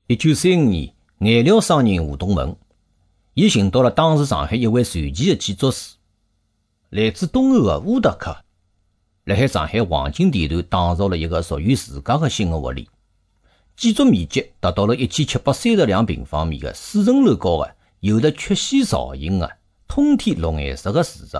1935年，颜料商人吴东文，伊寻到了当时上海一位传奇的建筑师，来自东欧的乌德克，辣海上海黄金地段打造了一个属于自家的新的屋里，建筑面积达到了1732平方米的4层楼高的有着曲线造型的通天绿颜色的住宅。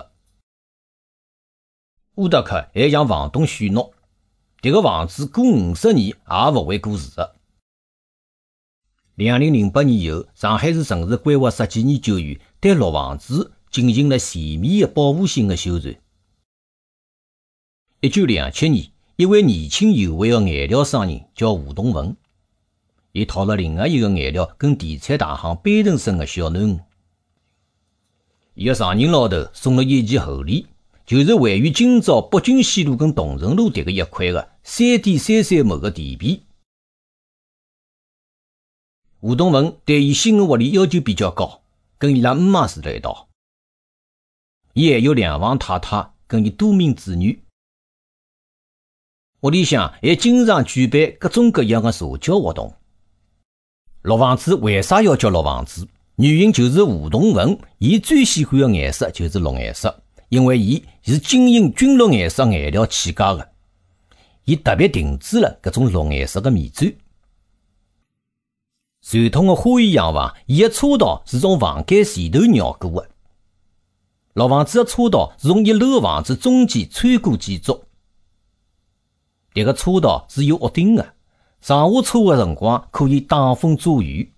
乌德克还向房东许诺，这个房子过50年也不会过时的。2008年以后，上海市城市规划设计研究院对老房子进行了全面的保护性的修缮。1927年，一位年轻有为的颜料商人叫吴东文，伊讨了另外一个颜料跟地产大行贝腾森的小囡恩。伊个上人老头送了一件厚礼，就是位于今朝北京西路跟同城路迭个一块的 3.33 亩的地皮。吴东文对伊新的屋里要求比较高，跟伊拉姆妈住了一道。伊还有2房太太跟伊多名子女。屋里向还经常举办各种各样的社交活动。老房子为啥要叫老房子？原因就是吴东文伊最喜欢的颜色就是绿颜色，因为伊是经营军绿颜色颜料起家的，伊特别定制了各种绿颜色的面砖。传统的花园洋房，伊的车道是从房间前头绕过的。老房子的车道是从1楼的房子中间穿过建筑。这个车道是有屋顶的，上下车的辰光可以挡风遮雨。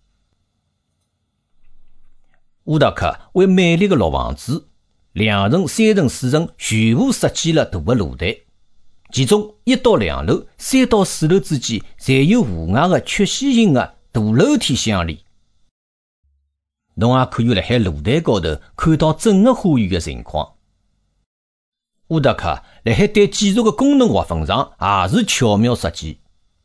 乌德克为美丽的老房子2层、3层、4层全部设计了大的露台，其中1到2楼、3到4楼之间侪有户外的曲线型的大楼梯相连。侬也可以辣海露台高头看到整个花园的情况。乌德克辣海对建筑的功能划分上也是巧妙设计。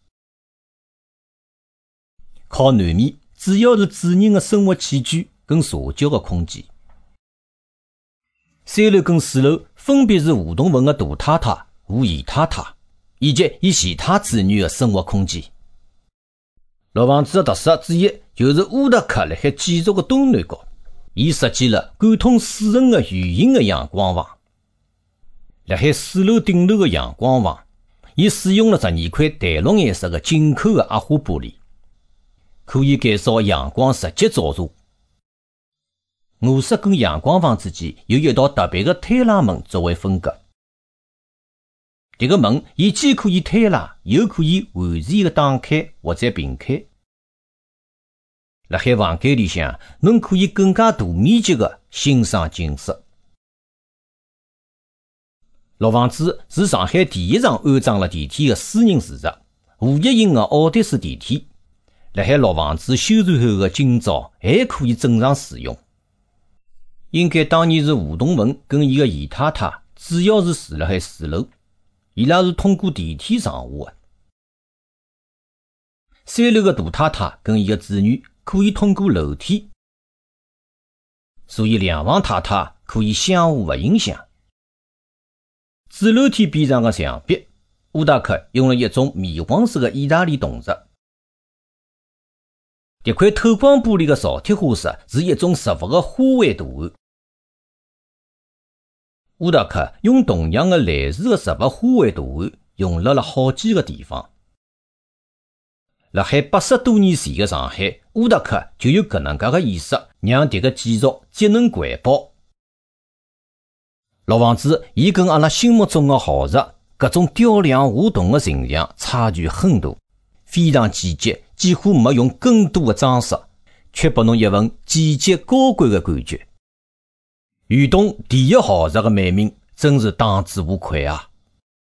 靠南面主要是主人的生活起居跟社交的空间。3楼跟4楼分别是吴东文的大太太、吴姨太太以及伊其他子女的生活空间。老房子的特色之一就是乌德克辣海建筑的东南角，伊设计了贯通4层的圆形的阳光房。辣海4楼顶楼的阳光房，伊使用了12块淡绿颜色的进口的压花玻璃，可以减少阳光直接照射。卧室跟阳光房之间有一道特别的推拉门作为分隔。这个门伊既可以推拉，又可以完全的打开或者平开。辣海房间里向，侬可以更加大面积的欣赏景色。老房子是上海第一幢安装了电梯的私人住宅，无一型的奥迪式电梯。辣海老房子修缮后的今朝还可以正常使用。应该当年是吴东文跟伊个姨太太主要是住辣海4楼，伊拉是通过电梯上下的。3楼的大太太跟伊个子女可以通过楼梯，所以2房太太可以相互不影响。主楼梯边上的墙壁，乌德克用了一种米黄色的意大利铜石。这块透光玻璃的朝铁花石是一种实物的花卉图案。乌德克用同样的类似的实物花卉图案用了好几个地方。辣海80多年前的上海，乌德克就有搿能介的意识，让这个建筑节能环保。老房子伊跟阿拉心目中的豪宅各种雕梁画栋的形象差距很大，非常简洁，几乎没用更多的装饰，却拨侬一份简洁高贵的感觉。豫东第一豪宅的美名真是当之无愧啊！